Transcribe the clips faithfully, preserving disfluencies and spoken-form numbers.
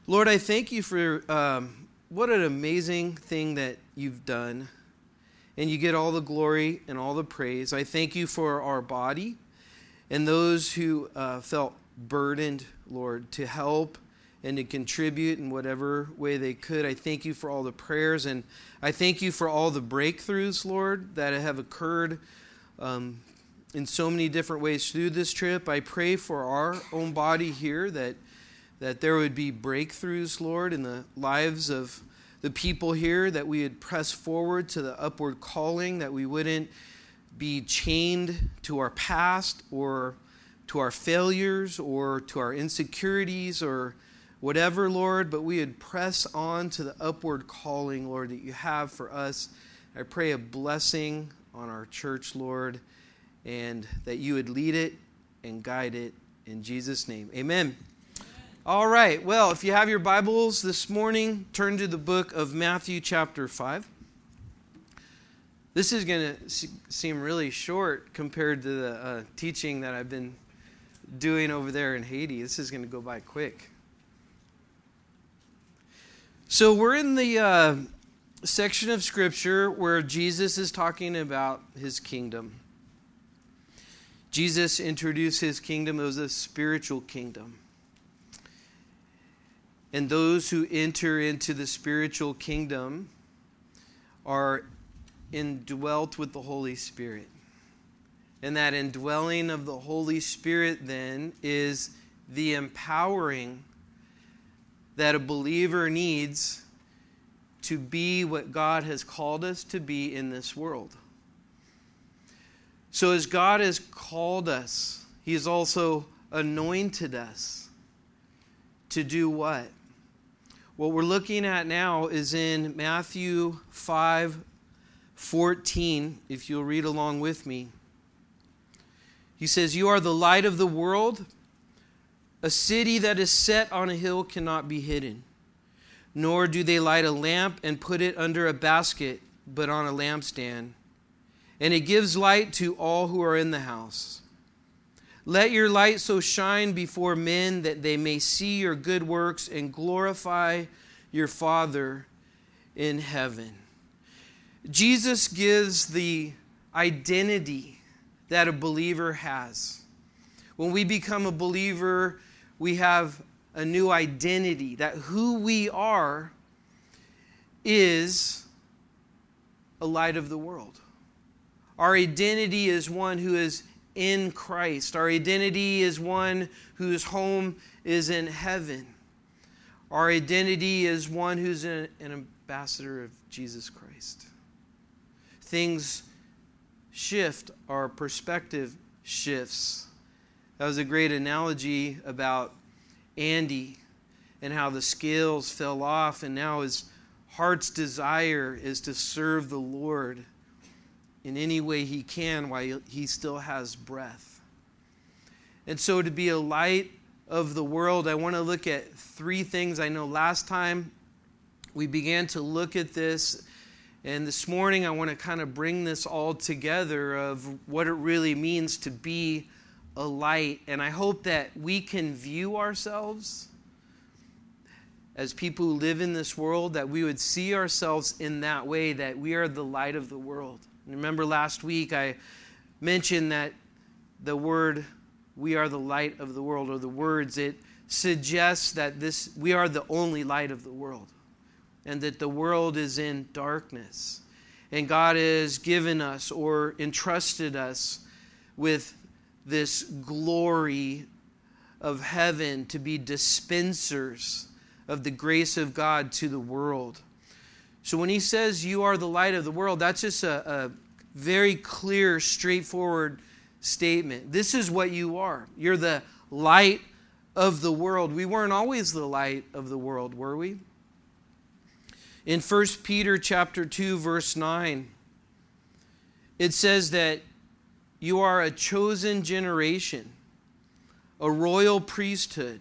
Lord, I thank you for um, what an amazing thing that you've done. And you get all the glory and all the praise. I thank you for our body and those who uh, felt burdened, Lord, to help and to contribute in whatever way they could. I thank you for all the prayers, and I thank you for all the breakthroughs, Lord, that have occurred um, in so many different ways through this trip. I pray for our own body here that that there would be breakthroughs, Lord, in the lives of the people here, that we would press forward to the upward calling, that we wouldn't be chained to our past or to our failures or to our insecurities or whatever, Lord, but we would press on to the upward calling, Lord, that you have for us. I pray a blessing on our church, Lord, and that you would lead it and guide it in Jesus' name. Amen. All right, well, if you have your Bibles this morning, turn to the book of Matthew chapter five. This is going to seem really short compared to the uh, teaching that I've been doing over there in Haiti. This is going to go by quick. So we're in the uh, section of Scripture where Jesus is talking about his kingdom. Jesus introduced his kingdom. It was a spiritual kingdom. And those who enter into the spiritual kingdom are indwelt with the Holy Spirit. And that indwelling of the Holy Spirit then is the empowering that a believer needs to be what God has called us to be in this world. So as God has called us, He has also anointed us to do what? What we're looking at now is in Matthew five fourteen, if you'll read along with me. He says, "You are the light of the world. A city that is set on a hill cannot be hidden. Nor do they light a lamp and put it under a basket, but on a lampstand. And it gives light to all who are in the house. Let your light so shine before men that they may see your good works and glorify your Father in heaven." Jesus gives the identity that a believer has. When we become a believer, we have a new identity, that who we are is a light of the world. Our identity is one who is in Christ. Our identity is one whose home is in heaven. Our identity is one who's an, an ambassador of Jesus Christ. Things shift, our perspective shifts. That was a great analogy about Andy and how the scales fell off, and now his heart's desire is to serve the Lord in any way he can while he still has breath. And so to be a light of the world, I want to look at three things. I know last time we began to look at this, and this morning I want to kind of bring this all together of what it really means to be a light. And I hope that we can view ourselves as people who live in this world, that we would see ourselves in that way, that we are the light of the world. Remember last week I mentioned that the word, we are the light of the world, or the words, it suggests that this we are the only light of the world, and that the world is in darkness. And God has given us or entrusted us with this glory of heaven to be dispensers of the grace of God to the world. So when he says you are the light of the world, that's just a, a very clear, straightforward statement. This is what you are. You're the light of the world. We weren't always the light of the world, were we? In First Peter chapter two, verse nine, it says that you are a chosen generation, a royal priesthood,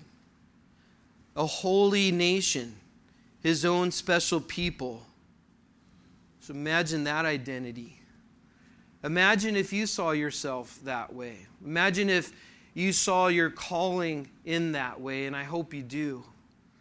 a holy nation, his own special people. So imagine that identity. Imagine if you saw yourself that way. Imagine if you saw your calling in that way, and I hope you do.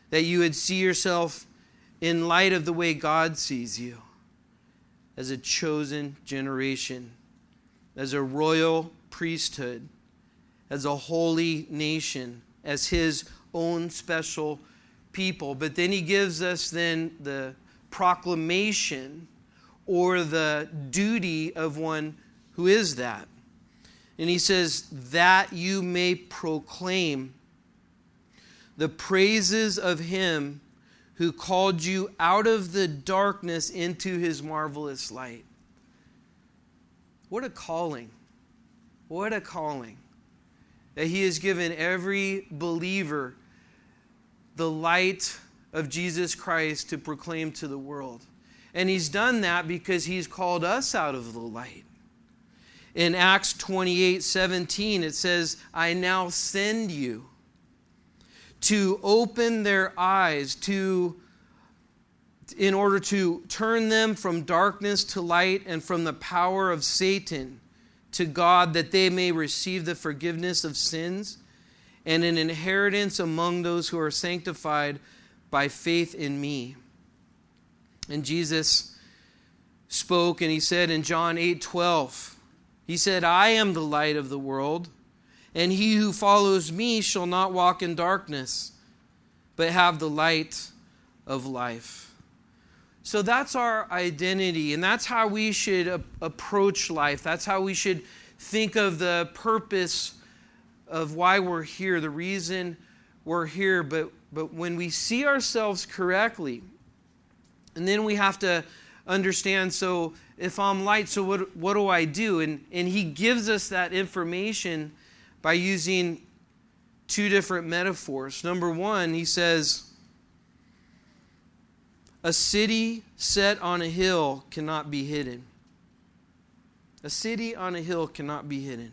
that you would see yourself in light of the way God sees you, as a chosen generation, as a royal priesthood, as a holy nation, as his own special people. But then he gives us then the proclamation or the duty of one who is that. And he says, that you may proclaim the praises of him who called you out of the darkness into his marvelous light. What a calling. What a calling. That he has given every believer the light of Jesus Christ to proclaim to the world. And he's done that because he's called us out of the light. In Acts twenty-eight seventeen, it says, I now send you to open their eyes, to, in order to turn them from darkness to light and from the power of Satan to God, that they may receive the forgiveness of sins and an inheritance among those who are sanctified by faith in me. And Jesus spoke and he said in John eight twelve, he said, I am the light of the world, and he who follows me shall not walk in darkness, but have the light of life. So that's our identity, and that's how we should a- approach life. That's how we should think of the purpose of why we're here, the reason we're here. But, but when we see ourselves correctly, and then we have to understand, so if I'm light, so what, what do I do? And, and he gives us that information by using two different metaphors. Number one, he says, a city set on a hill cannot be hidden. A city on a hill cannot be hidden.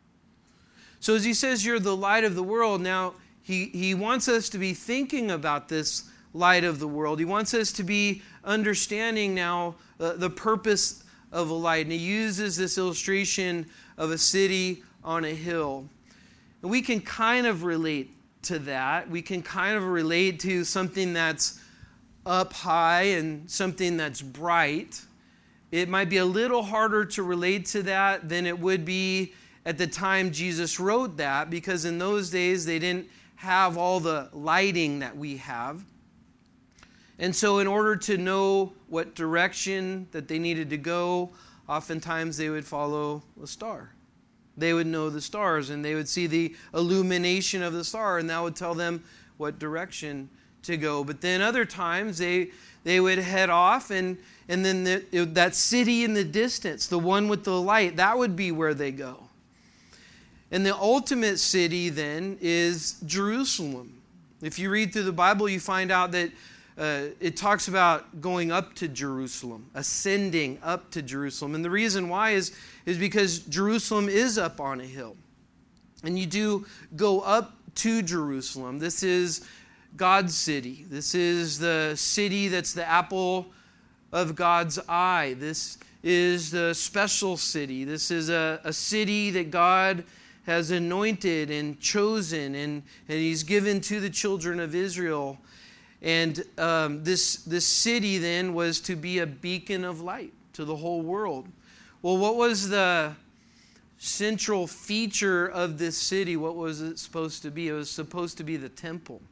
So as he says, you're the light of the world, now he, he wants us to be thinking about this light of the world. He wants us to be understanding now uh, the purpose of a light. And he uses this illustration of a city on a hill. And we can kind of relate to that. We can kind of relate to something that's up high and something that's bright. It might be a little harder to relate to that than it would be at the time Jesus wrote that, because in those days they didn't have all the lighting that we have. And so in order to know what direction that they needed to go, oftentimes they would follow a star. They would know the stars, and they would see the illumination of the star, and that would tell them what direction to go. But then other times they they would head off, and, and then the, that city in the distance, the one with the light, that would be where they go. And the ultimate city then is Jerusalem. If you read through the Bible, you find out that Uh, it talks about going up to Jerusalem, ascending up to Jerusalem. And the reason why is, is because Jerusalem is up on a hill. And you do go up to Jerusalem. This is God's city. This is the city that's the apple of God's eye. This is the special city. This is a, a city that God has anointed and chosen, and, and he's given to the children of Israel. And um, this, this city then was to be a beacon of light to the whole world. Well, what was the central feature of this city? What was it supposed to be? It was supposed to be the temple.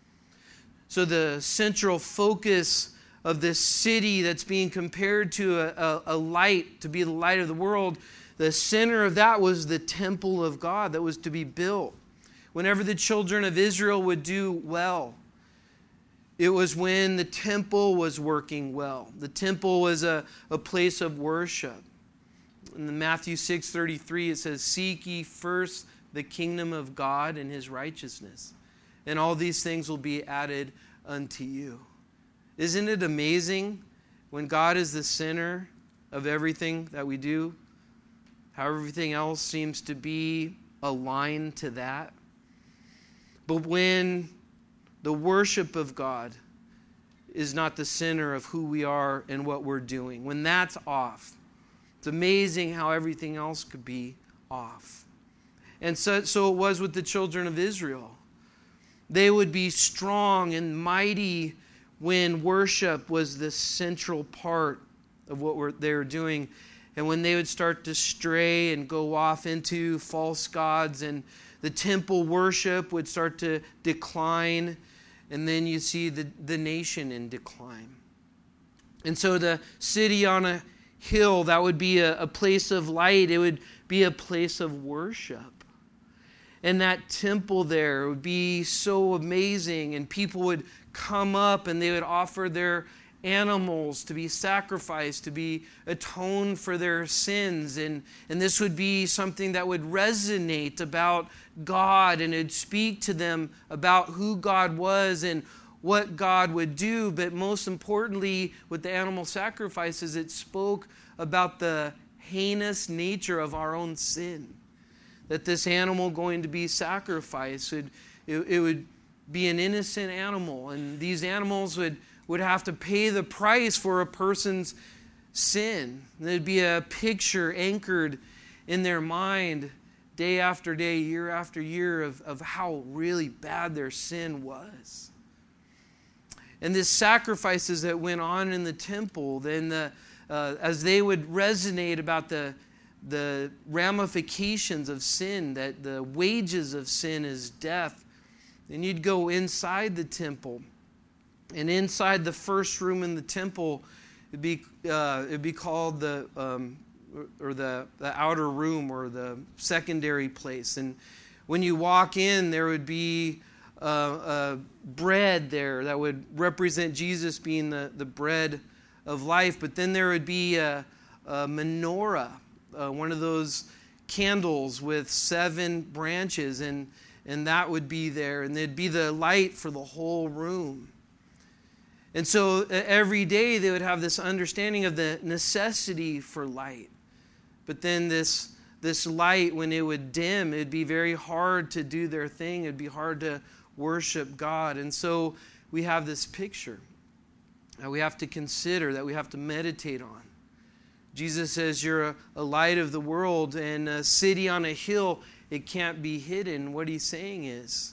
So the central focus of this city that's being compared to a, a, a light, to be the light of the world, the center of that was the temple of God that was to be built. Whenever the children of Israel would do well, it was when the temple was working well. The temple was a, a place of worship. In Matthew six thirty-three, it says, seek ye first the kingdom of God and his righteousness, and all these things will be added unto you. Isn't it amazing when God is the center of everything that we do, how everything else seems to be aligned to that? But when the worship of God is not the center of who we are and what we're doing, when that's off, it's amazing how everything else could be off. And so, so it was with the children of Israel. They would be strong and mighty when worship was the central part of what we're, they were doing. And when they would start to stray and go off into false gods, and the temple worship would start to decline, and then you see the, the nation in decline. And so the city on a hill, that would be a, a place of light. It would be a place of worship. And that temple there would be so amazing, and people would come up and they would offer their animals to be sacrificed, to be atoned for their sins. And, and this would be something that would resonate about God, and it'd speak to them about who God was and what God would do. But most importantly, with the animal sacrifices, it spoke about the heinous nature of our own sin. That this animal going to be sacrificed, it, it, it would be an innocent animal, and these animals would would have to pay the price for a person's sin. There'd be a picture anchored in their mind day after day, year after year, of, of how really bad their sin was. And the sacrifices that went on in the temple, then the, uh, as they would resonate about the, the ramifications of sin, that the wages of sin is death, then you'd go inside the temple. And inside the first room in the temple, it'd be uh, it'd be called the um, or the the outer room, or the secondary place. And when you walk in, there would be uh, uh, bread there that would represent Jesus being the, the bread of life. But then there would be a, a menorah, uh, one of those candles with seven branches, and and that would be there, and there'd be the light for the whole room. And so every day they would have this understanding of the necessity for light. But then this, this light, when it would dim, it would be very hard to do their thing. It would be hard to worship God. And so we have this picture that we have to consider, that we have to meditate on. Jesus says you're a, a light of the world, and a city on a hill, it can't be hidden. What he's saying is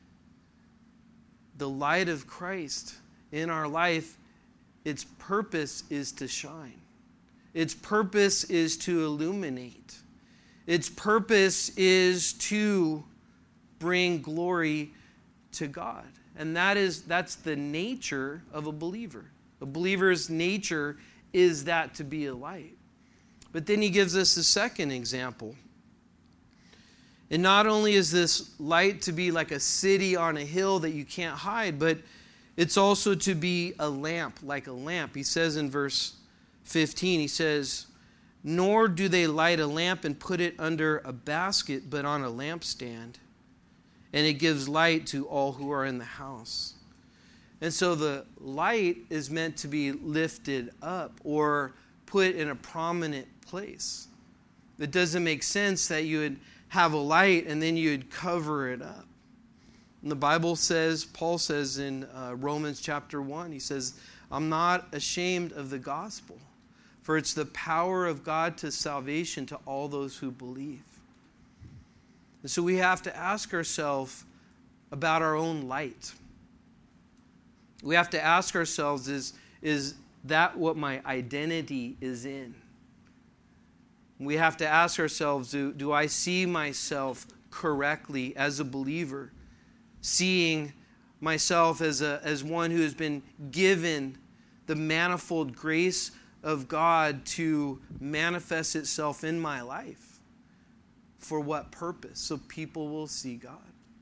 the light of Christ in our life, its purpose is to shine. Its purpose is to illuminate. Its purpose is to bring glory to God. And that is that's the nature of a believer. A believer's nature is that, to be a light. But then he gives us a second example. And not only is this light to be like a city on a hill that you can't hide, but it's also to be a lamp, like a lamp. He says in verse fifteen, he says, "Nor do they light a lamp and put it under a basket, but on a lampstand, and it gives light to all who are in the house." And so the light is meant to be lifted up or put in a prominent place. It doesn't make sense that you would have a light and then you would cover it up. And the Bible says, Paul says in uh, Romans chapter one, he says, "I'm not ashamed of the gospel, for it's the power of God to salvation to all those who believe." And so we have to ask ourselves about our own light. We have to ask ourselves, is, is that what my identity is in? We have to ask ourselves, do, do I see myself correctly as a believer? Seeing myself as a as one who has been given the manifold grace of God to manifest itself in my life. For what purpose? So people will see God.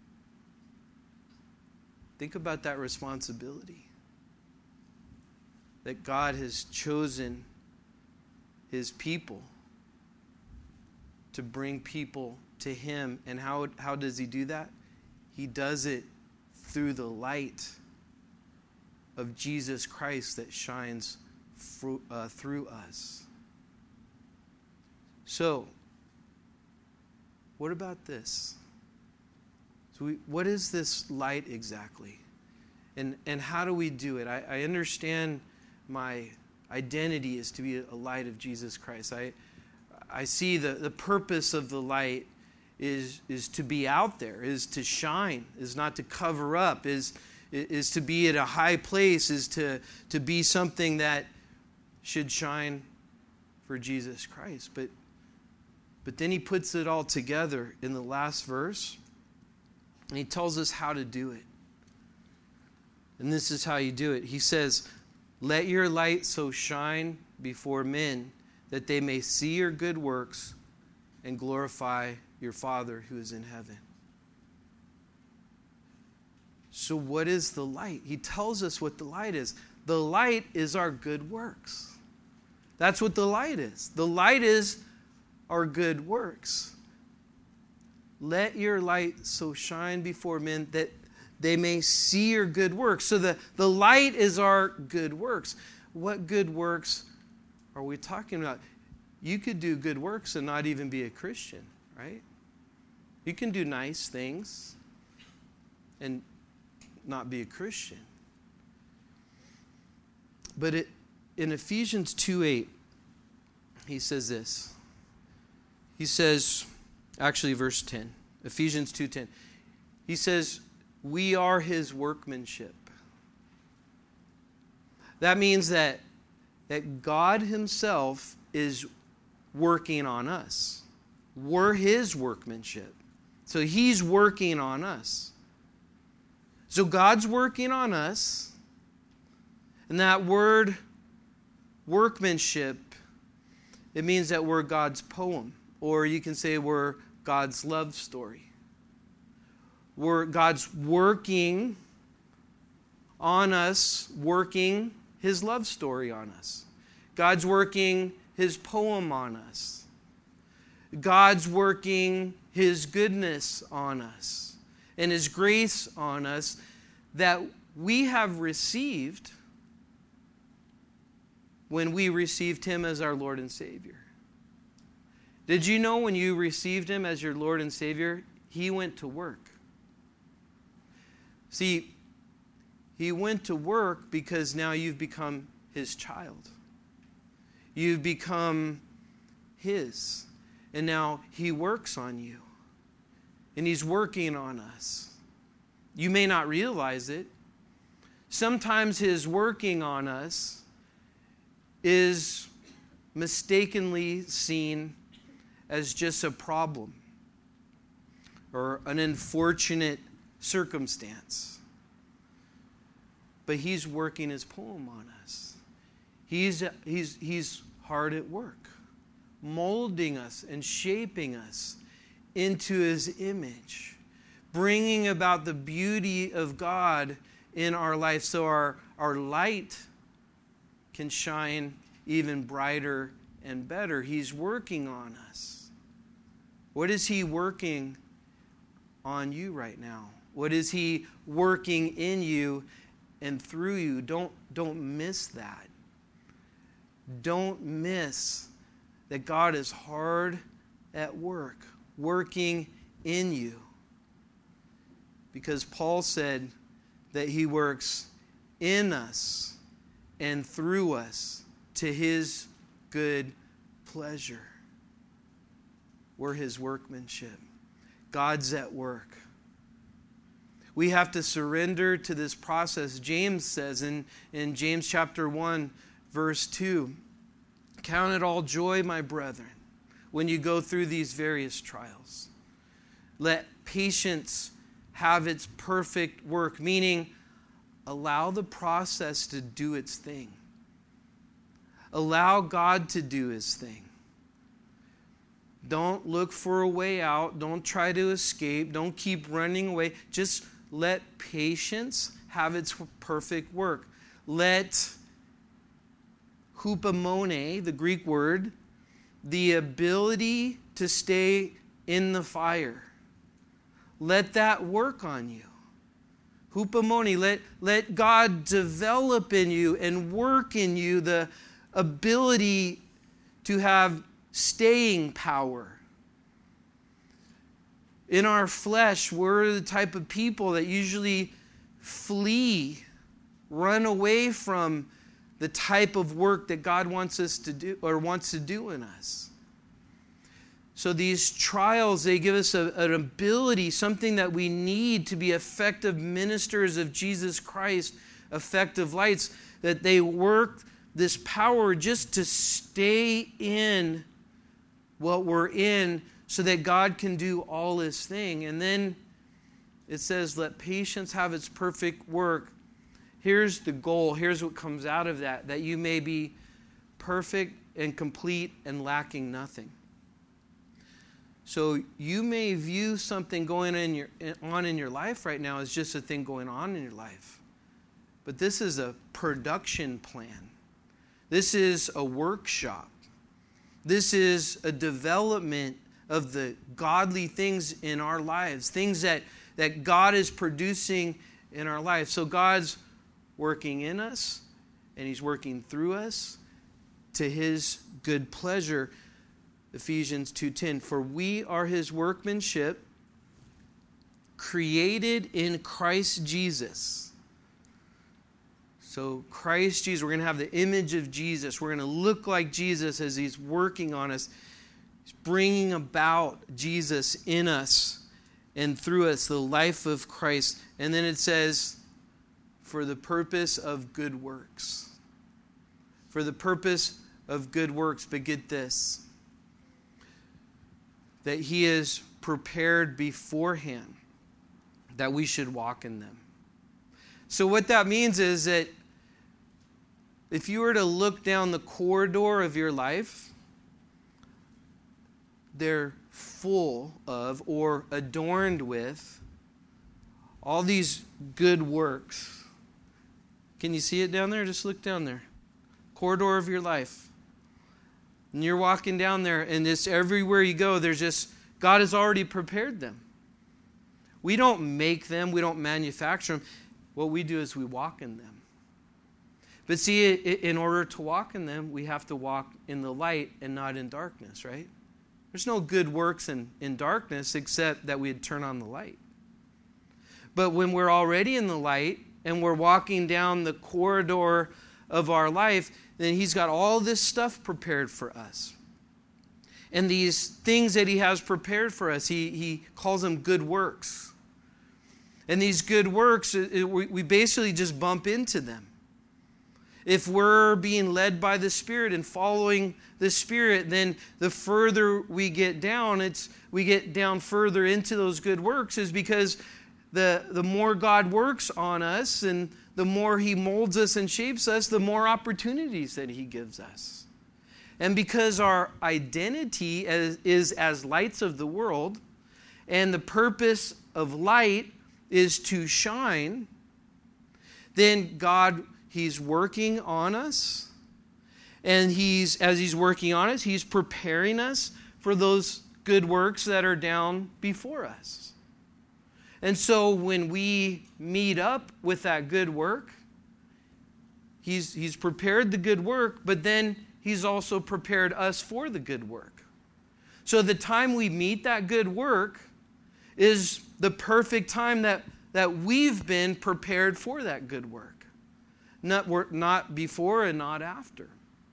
Think about that responsibility. That God has chosen his people to bring people to him. And how, how does he do that? He does it through the light of Jesus Christ that shines through, uh, through us. So, what about this? So we, what is this light exactly? And, and how do we do it? I, I understand my identity is to be a light of Jesus Christ. I, I see the, the purpose of the light is, is to be out there, is to shine, is not to cover up, is, is to be at a high place, is to, to be something that should shine for Jesus Christ. But, but then he puts it all together in the last verse, and he tells us how to do it. And this is how you do it. He says, "Let your light so shine before men that they may see your good works and glorify your Father who is in heaven." So what is the light? He tells us what the light is. The light is our good works. That's what the light is. The light is our good works. Let your light so shine before men that they may see your good works. So the, the light is our good works. What good works are we talking about? You could do good works and not even be a Christian, right? You can do nice things and not be a Christian. But it, in Ephesians two eight, he says this. He says, actually verse ten, Ephesians two ten. He says, "We are his workmanship." That means that, that God himself is working on us. We're his workmanship. So he's working on us. So God's working on us. And that word workmanship, it means that we're God's poem. Or you can say we're God's love story. We're God's working on us, working his love story on us. God's working his poem on us. God's working his goodness on us and his grace on us that we have received when we received him as our Lord and Savior. Did you know when you received him as your Lord and Savior, he went to work? See, he went to work because now you've become his child. You've become his. And now he works on you. And he's working on us. You may not realize it. Sometimes his working on us is mistakenly seen as just a problem or an unfortunate circumstance. But he's working his poem on us. He's, he's, he's hard at work, molding us and shaping us into his image, bringing about the beauty of God in our life so our, our light can shine even brighter and better. He's working on us. What is he working on you right now? What is he working in you and through you? Don't, don't miss that. Don't miss that God is hard at work, working in you. Because Paul said that he works in us and through us to his good pleasure. We're his workmanship. God's at work. We have to surrender to this process. James says in, in James chapter one, verse two, "Count it all joy, my brethren, when you go through these various trials. Let patience have its perfect work," meaning allow the process to do its thing. Allow God to do his thing. Don't look for a way out. Don't try to escape. Don't keep running away. Just let patience have its perfect work. Let hupomone, the Greek word, the ability to stay in the fire. Let that work on you. Hupomone, let, let God develop in you and work in you the ability to have staying power. In our flesh, we're the type of people that usually flee, run away from the type of work that God wants us to do or wants to do in us. So these trials, they give us a, an ability, something that we need to be effective ministers of Jesus Christ, effective lights, that they work this power just to stay in what we're in so that God can do all His thing. And then it says, let patience have its perfect work. Here's the goal. Here's what comes out of that, that you may be perfect and complete and lacking nothing. So you may view something going in your, on in your life right now as just a thing going on in your life. But this is a production plan. This is a workshop. This is a development of the godly things in our lives, things that, that God is producing in our life. So God's working in us, and He's working through us to His good pleasure. Ephesians two ten, for we are His workmanship, created in Christ Jesus. So Christ Jesus, we're going to have the image of Jesus. We're going to look like Jesus as He's working on us. He's bringing about Jesus in us and through us, the life of Christ. And then it says, for the purpose of good works. For the purpose of good works. But get this, that He is prepared beforehand that we should walk in them. So what that means is that if you were to look down the corridor of your life, they're full of or adorned with all these good works. Can you see it down there? Just look down there. Corridor of your life. And you're walking down there, and it's everywhere you go, there's just, God has already prepared them. We don't make them. We don't manufacture them. What we do is we walk in them. But see, in order to walk in them, we have to walk in the light and not in darkness, right? There's no good works in, in darkness except that we'd turn on the light. But when we're already in the light and we're walking down the corridor of our life, then He's got all this stuff prepared for us. And these things that He has prepared for us, He, he calls them good works. And these good works, it, we basically just bump into them. If we're being led by the Spirit and following the Spirit, then the further we get down, it's we get down further into those good works, is because the, the more God works on us and the more He molds us and shapes us, the more opportunities that He gives us. And because our identity is, is as lights of the world, and the purpose of light is to shine, then God, He's working on us. And He's, as He's working on us, He's preparing us for those good works that are down before us. And so when we meet up with that good work, He's, he's prepared the good work, but then He's also prepared us for the good work. So the time we meet that good work is the perfect time that, that we've been prepared for that good work. Not, not before and not after.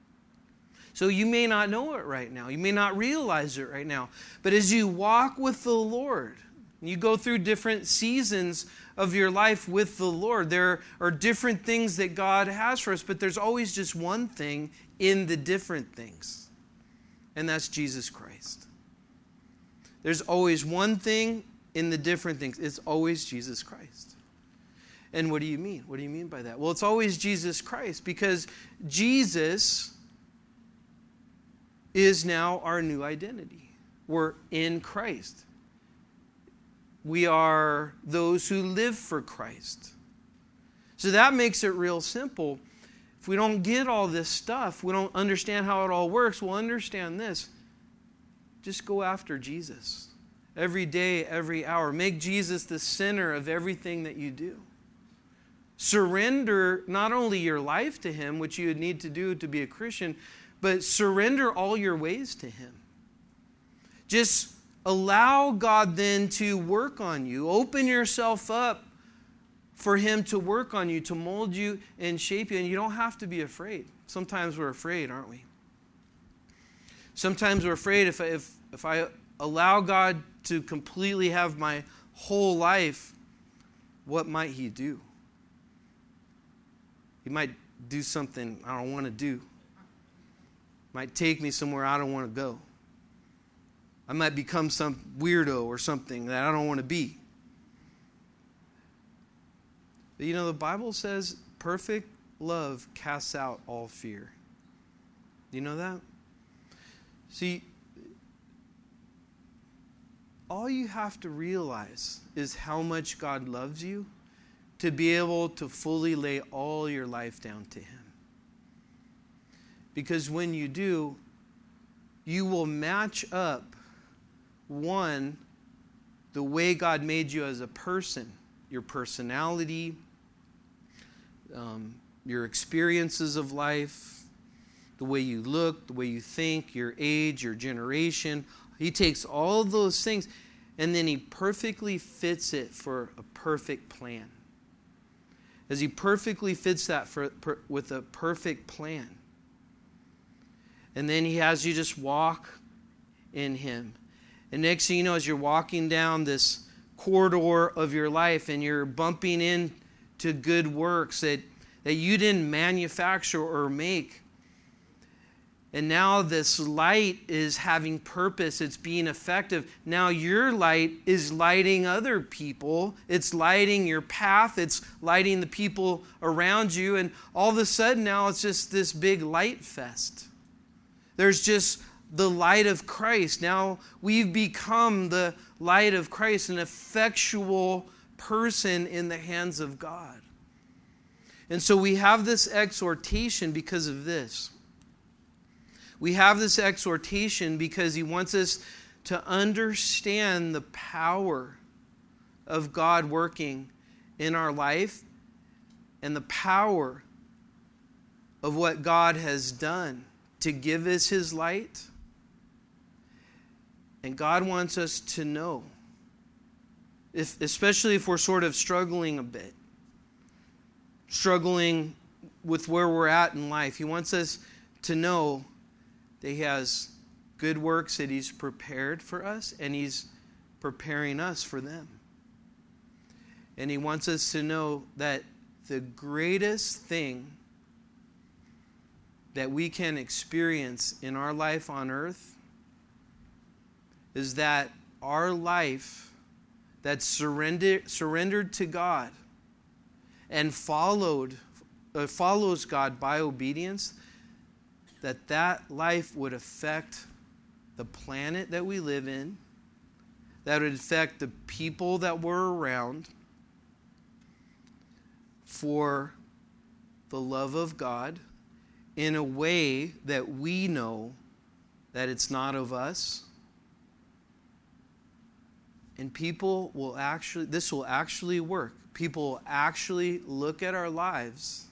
So you may not know it right now. You may not realize it right now. But as you walk with the Lord, you go through different seasons of your life with the Lord. There are different things that God has for us, but there's always just one thing in the different things, and that's Jesus Christ. There's always one thing in the different things. It's always Jesus Christ. And what do you mean? What do you mean by that? Well, it's always Jesus Christ, because Jesus is now our new identity. We're in Christ. We are those who live for Christ. So that makes it real simple. If we don't get all this stuff, we don't understand how it all works, we'll understand this. Just go after Jesus. Every day, every hour. Make Jesus the center of everything that you do. Surrender not only your life to Him, which you would need to do to be a Christian, but surrender all your ways to Him. Just allow God then to work on you. Open yourself up for Him to work on you, to mold you and shape you. And you don't have to be afraid. Sometimes we're afraid, aren't we? Sometimes we're afraid if, if, if I allow God to completely have my whole life, what might he do? He might do something I don't want to do. Might take me somewhere I don't want to go. I might become some weirdo or something that I don't want to be. But you know, the Bible says perfect love casts out all fear. Do you know that? See, all you have to realize is how much God loves you to be able to fully lay all your life down to him. Because when you do, you will match up, one, the way God made you as a person, your personality, um, your experiences of life, the way you look, the way you think, your age, your generation. He takes all of those things and then he perfectly fits it for a perfect plan. As he perfectly fits that for, per, with a perfect plan. And then he has you just walk in him. And next thing you know, as you're walking down this corridor of your life and you're bumping into good works that, that you didn't manufacture or make. And now this light is having purpose. It's being effective. Now your light is lighting other people. It's lighting your path. It's lighting the people around you. And all of a sudden now it's just this big light fest. There's just the light of Christ. Now we've become the light of Christ, an effectual person in the hands of God. And so we have this exhortation because of this. We have this exhortation because he wants us to understand the power of God working in our life and the power of what God has done to give us his light. And God wants us to know, if, especially if we're sort of struggling a bit, struggling with where we're at in life. He wants us to know that he has good works that he's prepared for us, and he's preparing us for them. And he wants us to know that the greatest thing that we can experience in our life on earth is that our life that's surrendered, surrendered to God and followed, uh, follows God by obedience, that that life would affect the planet that we live in, that would affect the people that we're around for the love of God in a way that we know that it's not of us. And people will actually, this will actually work. People will actually look at our lives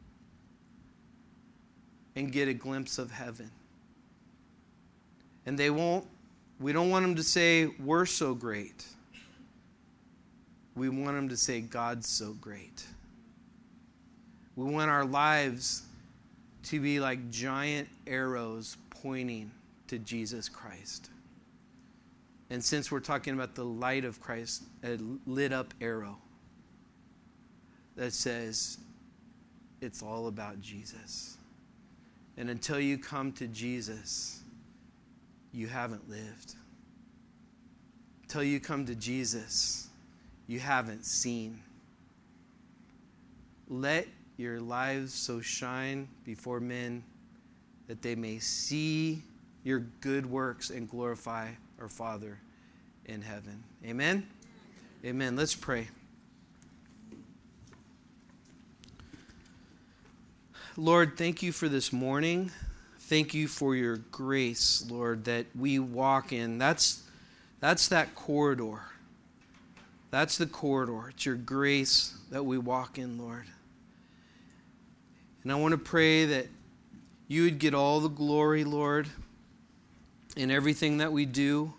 and get a glimpse of heaven. And they won't, we don't want them to say, we're so great. We want them to say, God's so great. We want our lives to be like giant arrows pointing to Jesus Christ. And since we're talking about the light of Christ, a lit up arrow that says it's all about Jesus. And until you come to Jesus, you haven't lived. Until you come to Jesus, you haven't seen. Let your lives so shine before men that they may see your good works and glorify our Father in heaven. Amen? Amen. Let's pray. Lord, thank you for this morning. Thank you for your grace, Lord, that we walk in. That's, that's that corridor. That's the corridor. It's your grace that we walk in, Lord. And I want to pray that you would get all the glory, Lord, in everything that we do.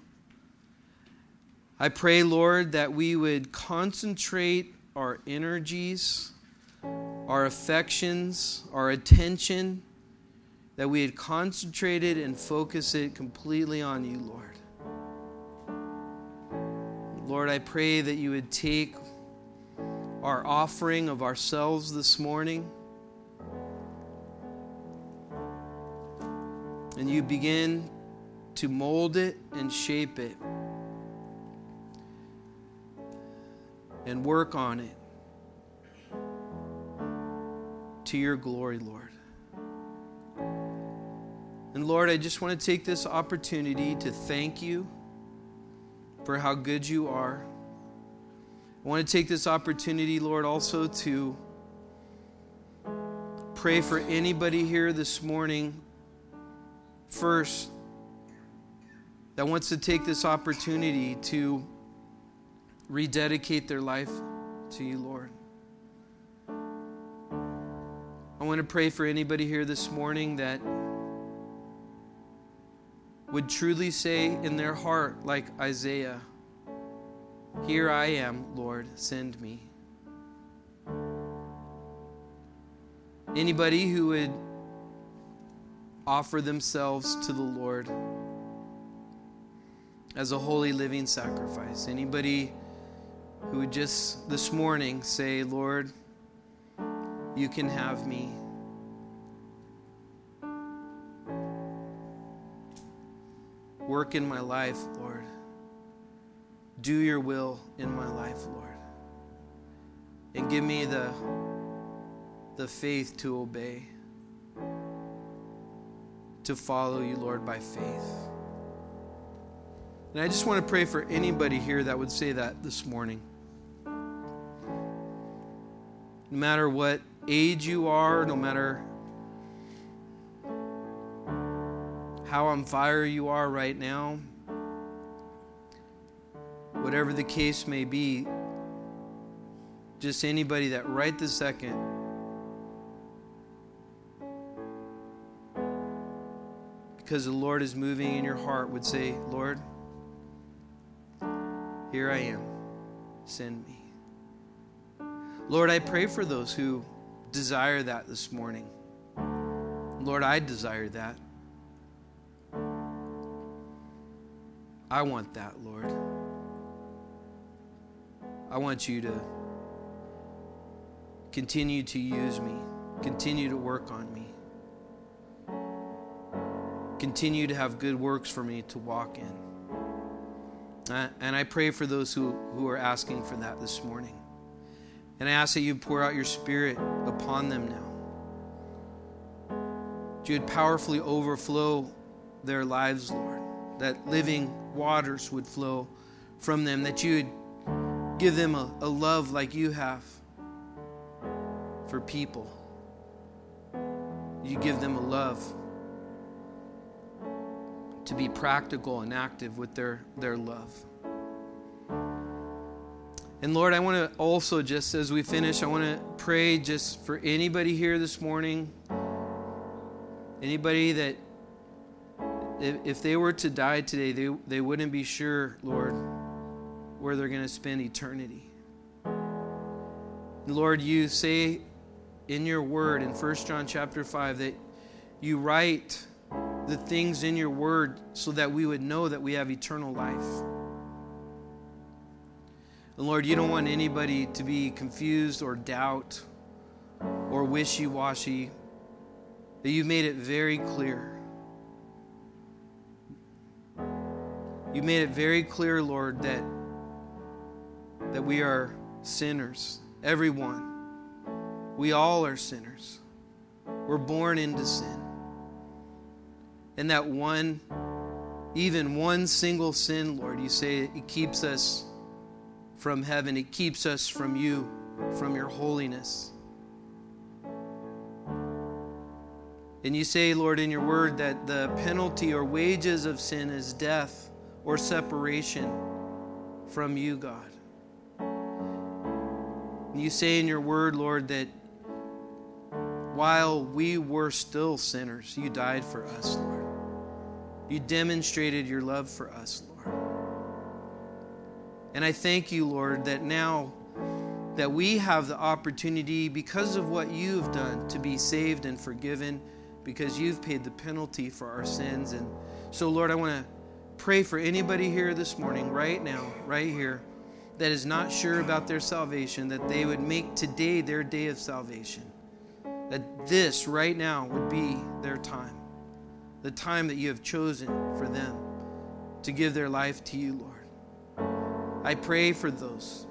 I pray, Lord, that we would concentrate our energies, our affections, our attention, that we had concentrated and focused it completely on you, Lord. Lord, I pray that you would take our offering of ourselves this morning and you begin to mold it and shape it and work on it to your glory, Lord. And Lord, I just want to take this opportunity to thank you for how good you are. I want to take this opportunity, Lord, also to pray for anybody here this morning first that wants to take this opportunity to rededicate their life to you, Lord. I want to pray for anybody here this morning that would truly say in their heart, like Isaiah, "Here I am, Lord, send me." Anybody who would offer themselves to the Lord as a holy living sacrifice. Anybody who would just this morning say, "Lord, you can have me." Work in my life, Lord. Do your will in my life, Lord. And give me the, the faith to obey, to follow you, Lord, by faith. And I just want to pray for anybody here that would say that this morning. No matter what age you are, no matter how on fire you are right now, whatever the case may be, just anybody that right this second because the Lord is moving in your heart would say, "Lord, here I am, send me." Lord, I pray for those who desire that this morning. Lord, I desire that. I want that, Lord. I want you to continue to use me, continue to work on me, continue to have good works for me to walk in. Uh, and I pray for those who, who are asking for that this morning. And I ask that you pour out your Spirit upon them now. That you would powerfully overflow their lives, Lord. That living waters would flow from them. That you would give them a, a love like you have for people. You give them a love to be practical and active with their, their love. And Lord, I want to also, just as we finish, I want to pray just for anybody here this morning, anybody that if, if they were to die today, they, they wouldn't be sure, Lord, where they're going to spend eternity. Lord, you say in your word in First John chapter five that you write the things in your word so that we would know that we have eternal life. And Lord, you don't want anybody to be confused or doubt or wishy-washy. That you made it very clear. You made it very clear, Lord, that, that we are sinners. Everyone. We all are sinners. We're born into sin. And that one, even one single sin, Lord, you say it keeps us from heaven. It keeps us from you, from your holiness. And you say, Lord, in your word that the penalty or wages of sin is death or separation from you, God. And you say in your word, Lord, that while we were still sinners, you died for us, Lord. You demonstrated your love for us, Lord. And I thank you, Lord, that now that we have the opportunity, because of what you've done, to be saved and forgiven, because you've paid the penalty for our sins. And so, Lord, I want to pray for anybody here this morning, right now, right here, that is not sure about their salvation, that they would make today their day of salvation. That this right now would be their time. The time that you have chosen for them to give their life to you, Lord. I pray for those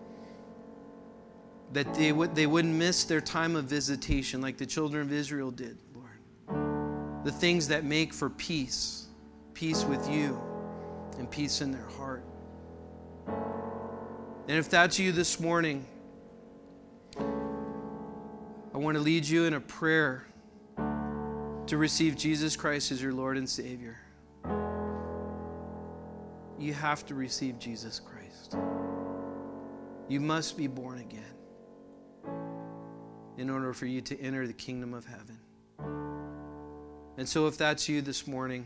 that they, would, they wouldn't miss their time of visitation like the children of Israel did, Lord. The things that make for peace, peace with you and peace in their heart. And if that's you this morning, I want to lead you in a prayer to receive Jesus Christ as your Lord and Savior. You have to receive Jesus Christ. You must be born again in order for you to enter the kingdom of heaven. And so if that's you this morning,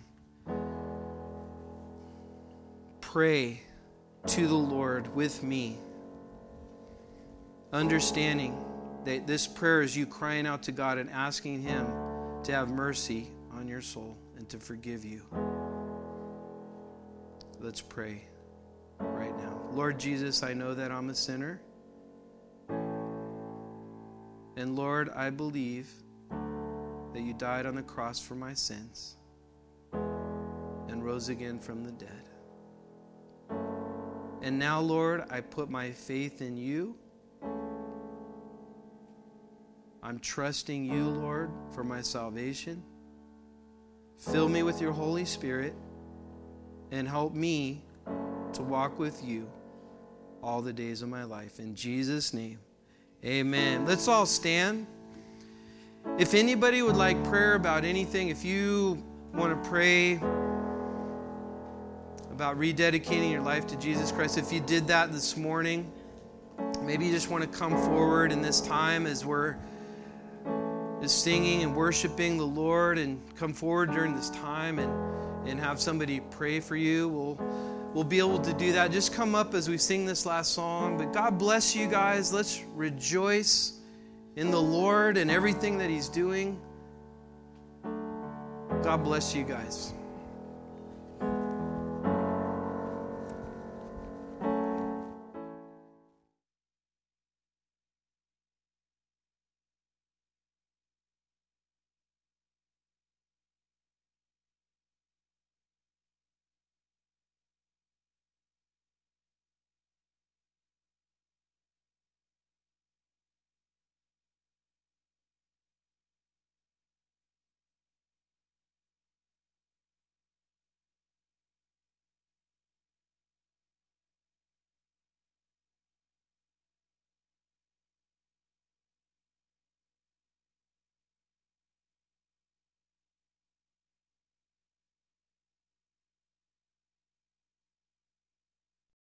pray to the Lord with me, understanding that this prayer is you crying out to God and asking Him to have mercy on your soul and to forgive you. Let's pray right now. Lord Jesus, I know that I'm a sinner. And Lord, I believe that you died on the cross for my sins and rose again from the dead. And now, Lord, I put my faith in you. I'm trusting you, Lord, for my salvation. Fill me with your Holy Spirit and help me to walk with you all the days of my life. In Jesus' name, amen. Let's all stand. If anybody would like prayer about anything, if you want to pray about rededicating your life to Jesus Christ, if you did that this morning, maybe you just want to come forward in this time as we're just singing and worshiping the Lord, and come forward during this time and, and have somebody pray for you. We'll, we'll be able to do that. Just come up as we sing this last song. But God bless you guys. Let's rejoice in the Lord and everything that He's doing. God bless you guys.